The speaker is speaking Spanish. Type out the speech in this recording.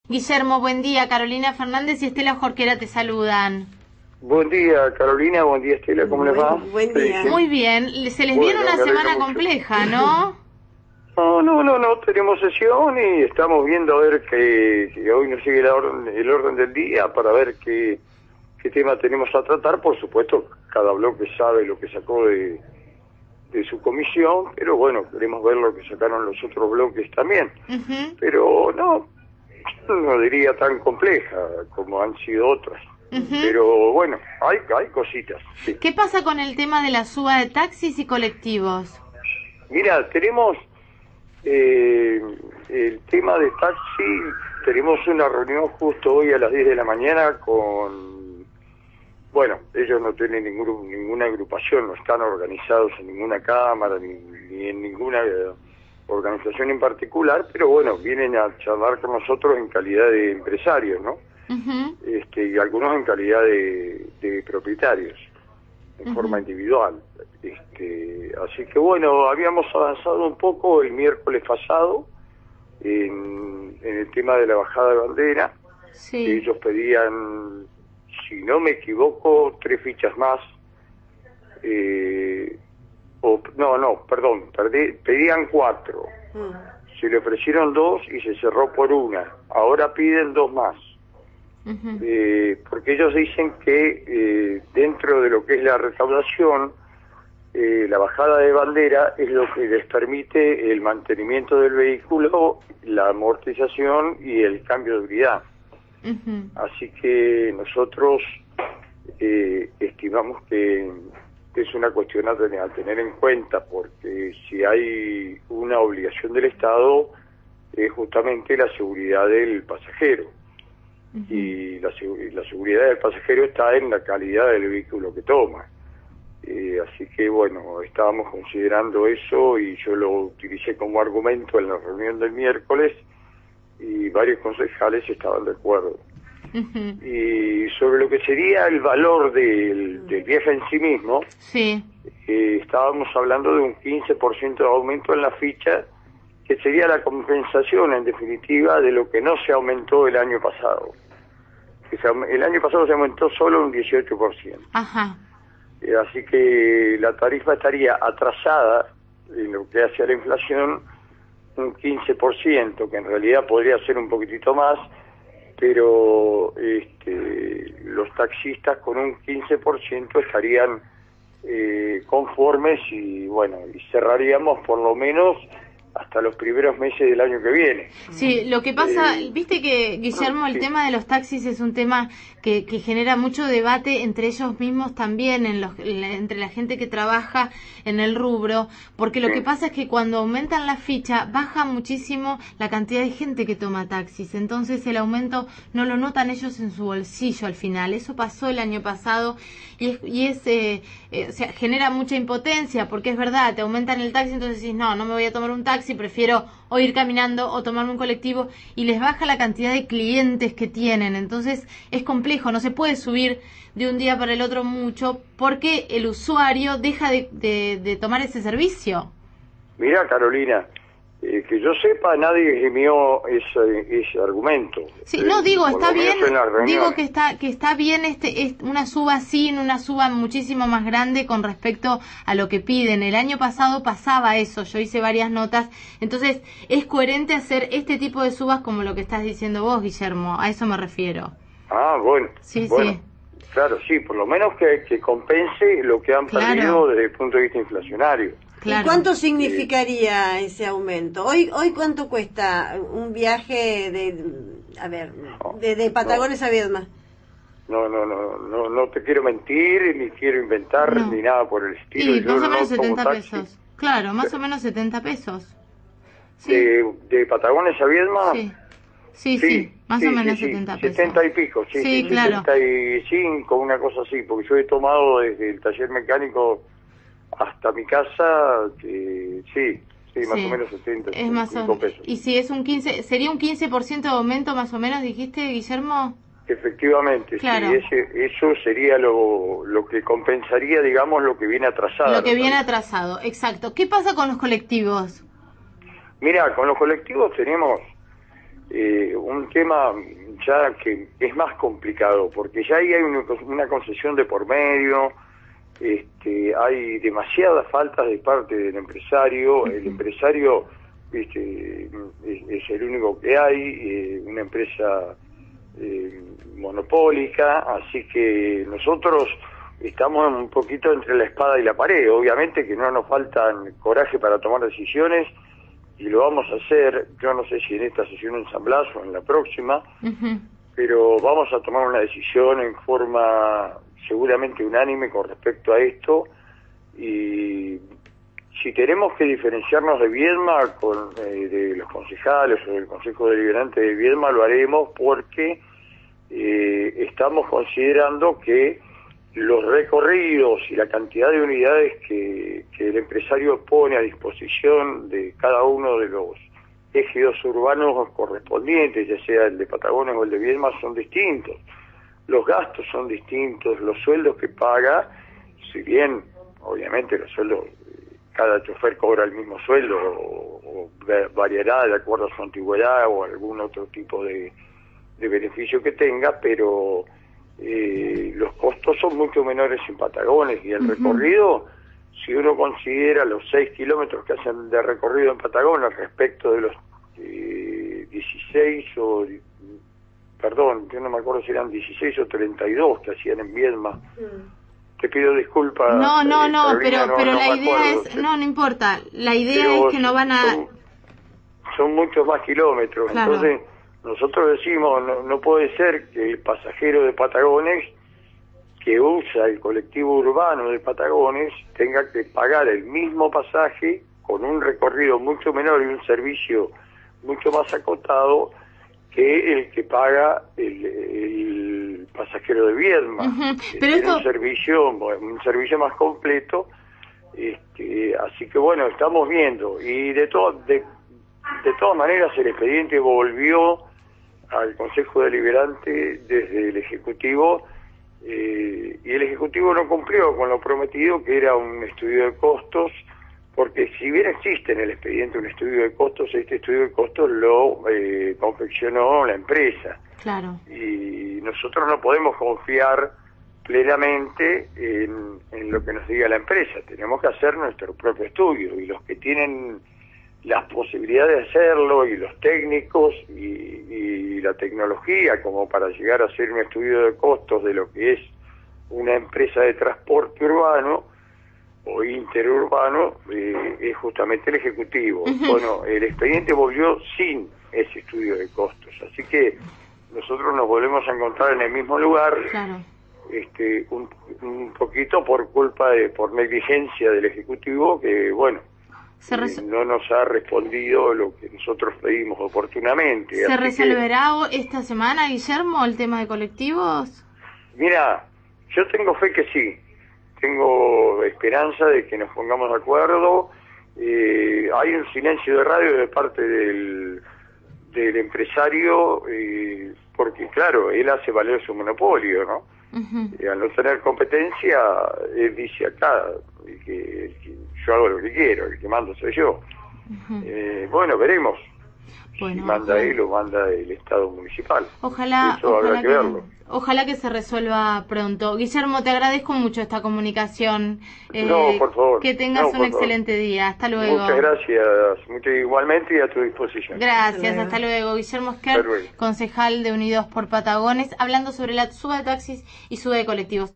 Guillermo, buen día. Carolina Fernández y Estela Jorquera te saludan. Buen día, Carolina. Buen día, Estela. ¿Cómo les va? Buen día. Muy bien. Se les viene una semana compleja, ¿no? No. Tenemos sesión y estamos viendo a ver que hoy nos sigue el orden del día para ver qué tema tenemos a tratar. Por supuesto, cada bloque sabe lo que sacó de su comisión, pero bueno, queremos ver lo que sacaron los otros bloques también. Pero no diría tan compleja como han sido otras. Pero bueno, hay cositas. Sí. ¿Qué pasa con el tema de la suba de taxis y colectivos? Mira, tenemos el tema de taxi. Tenemos una reunión justo hoy a las 10 de la mañana con... Bueno, ellos no tienen ninguna agrupación, no están organizados en ninguna cámara, ni en ninguna organización en particular, pero bueno, vienen a charlar con nosotros en calidad de empresarios, ¿no? Y algunos en calidad de propietarios, en forma individual. Así que bueno, habíamos avanzado un poco el miércoles pasado en el tema de la bajada de bandera. Sí. Ellos pedían, si no me equivoco, 3 fichas más. Pedían 4. Se le ofrecieron 2 y se cerró por 1. Ahora piden 2 más. Porque ellos dicen que dentro de lo que es la recaudación, la bajada de bandera es lo que les permite el mantenimiento del vehículo, la amortización y el cambio de unidad. Así que nosotros estimamos que es una cuestión a tener en cuenta, porque si hay una obligación del Estado es justamente la seguridad del pasajero. Y la seguridad del pasajero está en la calidad del vehículo que toma. Así que bueno, estábamos considerando eso y yo lo utilicé como argumento en la reunión del miércoles y varios concejales estaban de acuerdo. Y sobre lo que sería el valor del viaje en sí mismo, sí. Estábamos hablando de un 15% de aumento en la ficha, que sería la compensación en definitiva de lo que no se aumentó el año pasado. El año pasado se aumentó solo un 18%. Ajá. Así que la tarifa estaría atrasada en lo que hace a la inflación un 15%, que en realidad podría ser un poquitito más, pero los taxistas con un 15% estarían conformes y bueno, y cerraríamos por lo menos hasta los primeros meses del año que viene. Sí, lo que pasa, viste que, Guillermo, el tema de los taxis es un tema que genera mucho debate entre ellos mismos también, entre la gente que trabaja en el rubro, porque lo que pasa es que cuando aumentan la ficha, baja muchísimo la cantidad de gente que toma taxis, entonces el aumento no lo notan ellos en su bolsillo al final. Eso pasó el año pasado y o sea, genera mucha impotencia, porque es verdad, te aumentan el taxi, entonces decís, no me voy a tomar un taxi, prefiero o ir caminando o tomarme un colectivo, y les baja la cantidad de clientes que tienen. Entonces es complejo, no se puede subir de un día para el otro mucho porque el usuario deja de tomar ese servicio. Mira, Carolina, que yo sepa, nadie esgrimió ese argumento. Sí, está bien, digo que está bien una suba así, una suba muchísimo más grande con respecto a lo que piden. El año pasado pasaba eso, yo hice varias notas, entonces es coherente hacer este tipo de subas como lo que estás diciendo vos, Guillermo, a eso me refiero. Ah, bueno. Sí. Claro, sí, por lo menos que compense lo que han perdido desde el punto de vista inflacionario. Claro. ¿Y cuánto significaría ese aumento? Hoy ¿cuánto cuesta un viaje de Patagones a Viedma? No te quiero mentir, ni quiero inventar, ni nada por el estilo. Sí, más o menos 70 pesos. Claro, más o menos 70 pesos. Sí. ¿De Patagones a Viedma? Sí, más o menos 70 pesos. 70 y pico, sí, claro. 75, una cosa así, porque yo he tomado desde el taller mecánico hasta mi casa, sí, más o menos 70, es más o menos. Pesos. ¿Y si es un 15, sería un 15% de aumento más o menos, dijiste, Guillermo? Efectivamente, claro. Sí, eso sería lo que compensaría, digamos, lo que viene atrasado. Lo que viene atrasado, exacto. ¿Qué pasa con los colectivos? Mira, con los colectivos tenemos un tema ya que es más complicado, porque ya ahí hay una concesión de por medio, hay demasiadas faltas de parte del empresario. El empresario es el único que hay, una empresa monopólica, así que nosotros estamos un poquito entre la espada y la pared. Obviamente que no nos faltan coraje para tomar decisiones, y lo vamos a hacer. Yo no sé si en esta sesión en San Blas o en la próxima, pero vamos a tomar una decisión en forma seguramente unánime con respecto a esto, y si tenemos que diferenciarnos de Viedma, de los concejales o del Consejo Deliberante de Viedma, lo haremos, porque estamos considerando que los recorridos y la cantidad de unidades que el empresario pone a disposición de cada uno de los ejidos urbanos correspondientes, ya sea el de Patagones o el de Viedma, son distintos. Los gastos son distintos, los sueldos que paga, si bien obviamente los sueldos, cada chofer cobra el mismo sueldo o variará de acuerdo a su antigüedad o algún otro tipo de beneficio que tenga, pero los costos son mucho menores en Patagones, y el recorrido, si uno considera los 6 kilómetros que hacen de recorrido en Patagones respecto de los 16 o... Perdón, yo no me acuerdo si eran 16 o 32 que hacían en Viedma. Te pido disculpas. No, pero la idea acuerdo, es... No importa. La idea es que no van a... Son muchos más kilómetros. Claro. Entonces, nosotros decimos, no puede ser que el pasajero de Patagones, que usa el colectivo urbano de Patagones, tenga que pagar el mismo pasaje con un recorrido mucho menor y un servicio mucho más acotado que el que paga el pasajero de Viedma. Pero esto... un servicio más completo, así que bueno, estamos viendo, y de todas maneras el expediente volvió al Consejo Deliberante desde el Ejecutivo, y el Ejecutivo no cumplió con lo prometido, que era un estudio de costos, porque si bien existe en el expediente un estudio de costos, este estudio de costos lo confeccionó la empresa. Claro. Y nosotros no podemos confiar plenamente en lo que nos diga la empresa. Tenemos que hacer nuestro propio estudio, y los que tienen las posibilidades de hacerlo, y los técnicos y la tecnología como para llegar a hacer un estudio de costos de lo que es una empresa de transporte urbano o interurbano, es justamente el Ejecutivo. Bueno, el expediente volvió sin ese estudio de costos, así que nosotros nos volvemos a encontrar en el mismo lugar. Claro. Un poquito por negligencia del Ejecutivo, que bueno, no nos ha respondido lo que nosotros pedimos oportunamente. ¿Se resolverá esta semana, Guillermo, el tema de colectivos? Mira, yo tengo fe que sí. Tengo esperanza de que nos pongamos de acuerdo. Hay un silencio de radio de parte del empresario, porque claro, él hace valer su monopolio, ¿no? Al no tener competencia, él dice acá que yo hago lo que quiero, el que mando soy yo. Bueno, veremos. Bueno, si manda él o manda el Estado municipal. Ojalá, eso habrá que verlo. Ojalá que se resuelva pronto. Guillermo, te agradezco mucho esta comunicación. No, por favor. Que tengas un excelente día. Hasta luego. Muchas gracias. Igualmente, y a tu disposición. Gracias, hasta luego. Guillermo Esquer, concejal de Unidos por Patagones, hablando sobre la suba de taxis y suba de colectivos.